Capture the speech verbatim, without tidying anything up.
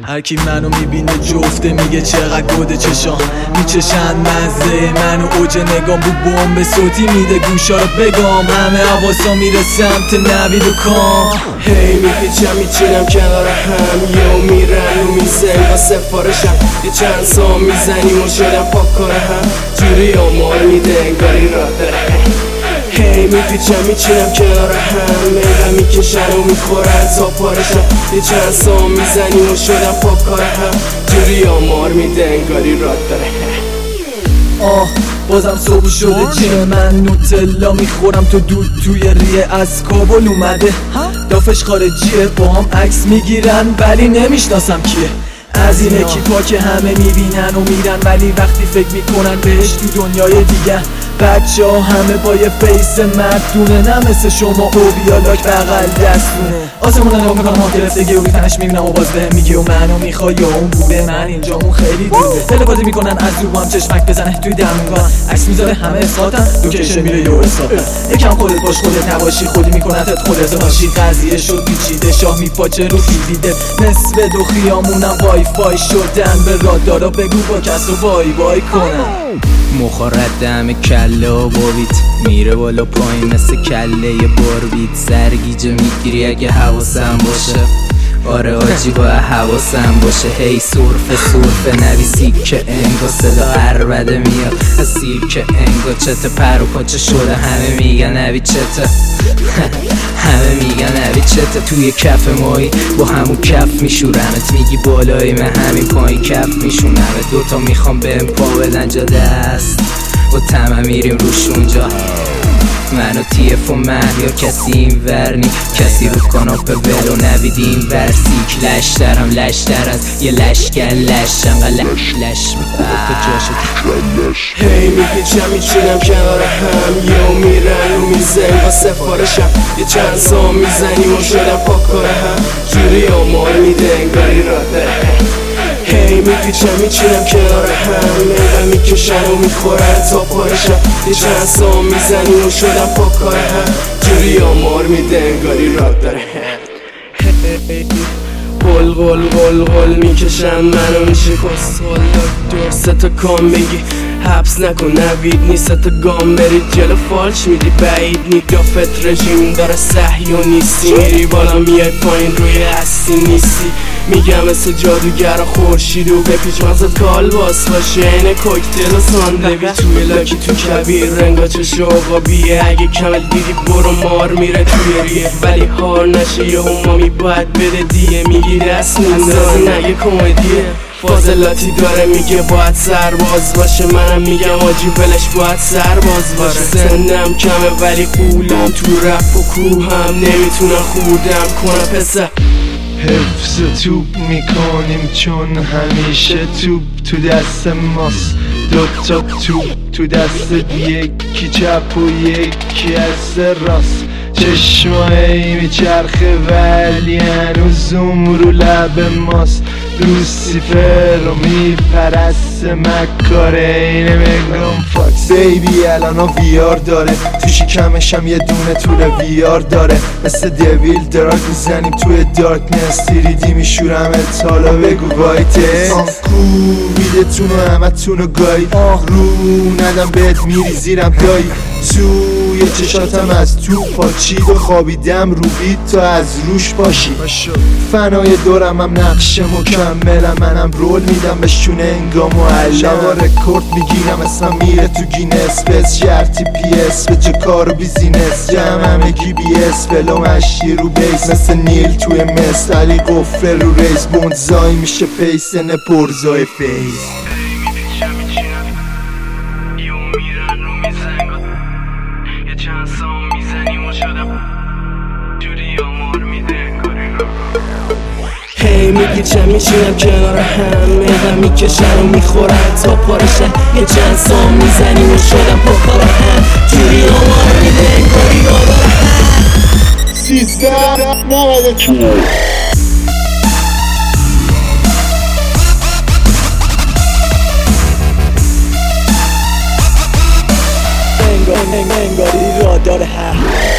هرکی منو میبینه جفته میگه چقدر گوده چشام میچشن مزه منو اوج نگام بو بمب صوتی میده گوشا رو بگام همه حواسا میره سمت نوید و کام هی میپیچم میچینم کنار هم یهو میرن و میزن با سفارشم یه چند سام میزنیم و شدم پاک کاره هم جوری آمار میده انگاری را داره هی میپیچم میچینم کنار هم میرم میکشن و میخورن تا پارشم یه چند سام میزنیم و شدم پاک کاره هم جوری آمار میده انگاری را داره آه بازم صبح شده جه من نوتلا میخورم تو دود توی ریه از کابل اومده دافش خارجیه با هم عکس میگیرن ولی نمیشناسم کیه از این اکیپا که همه میبینن و میرن ولی وقتی فکر میکنن بهش تو دنیای دیگه بچه ها همه با یه فیس مردونه نه مثل شما او بیالاک بغل دستونه آسمون نگاه میکنم ها گرفتگی و ریتنش میبینم و باز بهم میگه و منو میخوای یا اون بوده من اینجا اون خیلی دوره تلپاتی میکنن از رو هم چشمک بزنه توی دمونگان عکس میذاره همه اسقاطن لوکیشن میره یو اسقاطن یکم خودت باش خودت نباشی خودی میکنتت خودت باشی قضیه شد پیچیده شاه میپاچه رو دیده نصف دو خیامونم وای فای شدن به رادارا بگو با کس رو وای وای کنن مخارد دم کله و باویت میره بالا پایین مثل کله یه باربیت سرگیجه میگیری اگه حواسم باشه آره آجی با حواسم باشه هی سرفه سرفه نویسی که انگا صدا عربده میاد از سیر که انگا چته پر و پاچه شده همه میگن نوی چته همه میگن نوی چته توی کف مایی با همون کف میشورمت میگی بالای من همین پایین کف میشونمت دوتا میخوام بهم پا بدن جا دست با تمام میریم روش اونجا من و تیف و مهیا کسی این ورنی کسی رو کاناپه ولو نوید این ورسیک لشترم لشتر از یه لشکر لش انقا لش لش میفته جاشو هی میپیچم میچینم کنار هم یهو میرن و میزن با سفارشم یه چند سام میزنیم و شدم پاک کاره هم جوری آمار میده انگاری را داره هی میپیچم میچینم کنار هم میرم میکشن و میخورن تا پارشم یه چند سام میزنیم و شدم پاک کاره هم جوری آمار میده انگاری را داره قل قل قل قل میکشن منو میشه کسخال دکتر سه تا کام بگی حبس نکن نوید نیست تا گام برید جلو فالش میدی بعید نگافت رژیم داره صحی و نیستی میری بالا میای پایین روی هستی نیستی میگم مثل جادوگر و خورشید و بپیچ مغزت کال باس باشه اینه کوکتل و ساندوی توی لاکی تو کبیر رنگا چه شوقابیه اگه کمل دیدی برو مار میره توی ریه ولی هار نشه یه همامی باید بده دیه میگی دست میندازی نگه کمدیه فاضلاتی داره میگه باید سرباز باشه منم میگم آجی بلش باید سرباز باشه سنم کمه ولی قولم تو رپ و کوهم نمیتونم خودم کنم پسر حفظ توپ میکنیم چون همیشه توپ تو دست ماست دوتا توپ تو دست یکی چپ و یکی از راست چشمایی میچرخه ولی هنوز زوم رو لب ماست لوسیفر رو میپرست مکاره اینه مگم فاکس بیبی الان ویار داره تو شکمشم یه دونه طول ویار داره مثل دویل دراک میزنیم توی دارکنس تیریدی میشورم اتالا بگو وایتس کوبیدتونو همه تونو گایی رو ندم بهت میری زیرم دایی توی چشاتم از تو پاچید و خوابیدم رو بید تا از روش باشی فنای دورم هم نقش مکملم منم رول میدم بهشون انگام و علم شبا رکورد میگیرم اصلا میره تو گینس بس شرطی پی اس به جا کار و بیزینس جمع همگی بی اس فلو مشی رو بیس مثل نیل توی مست علی قفل رو ریز بونزای میشه پیسن پرزای فیز چند سام میزنیم و شدم جوری آمار میده انگاری را هی میگیچم میشینم کنار هم میدم میکشن و میخورن تا پارشن یه چند سام میزنیم و شدم پاکار هم جوری آمار میده انگاری را سیزده نود و چهار انگاری را داره هم